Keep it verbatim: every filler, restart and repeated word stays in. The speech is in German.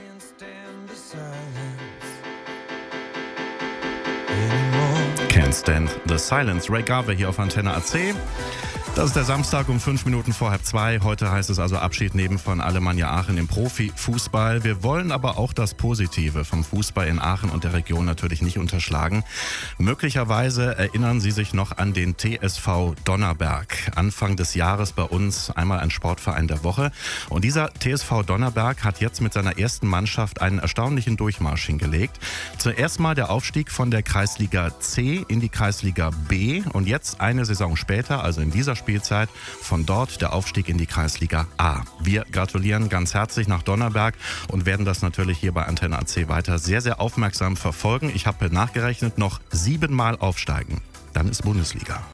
Can't Stand the Silence. Ray Garvey hier auf Antenne A C. Das ist der Samstag um fünf Minuten vor halb zwei. Heute heißt es also Abschied nehmen von Alemannia Aachen im Profifußball. Wir wollen aber auch das Positive vom Fußball in Aachen und der Region natürlich nicht unterschlagen. Möglicherweise erinnern Sie sich noch an den T S V Donnerberg. Anfang des Jahres bei uns einmal ein Sportverein der Woche. Und dieser T S V Donnerberg hat jetzt mit seiner ersten Mannschaft einen erstaunlichen Durchmarsch hingelegt. Zuerst mal der Aufstieg von der Kreisliga C in die Kreisliga B. Und jetzt eine Saison später, also in dieser Spielzeit, von dort der Aufstieg in die Kreisliga A. Wir gratulieren ganz herzlich nach Donnerberg und werden das natürlich hier bei Antenne A C weiter sehr, sehr aufmerksam verfolgen. Ich habe nachgerechnet, noch siebenmal aufsteigen. Dann ist Bundesliga.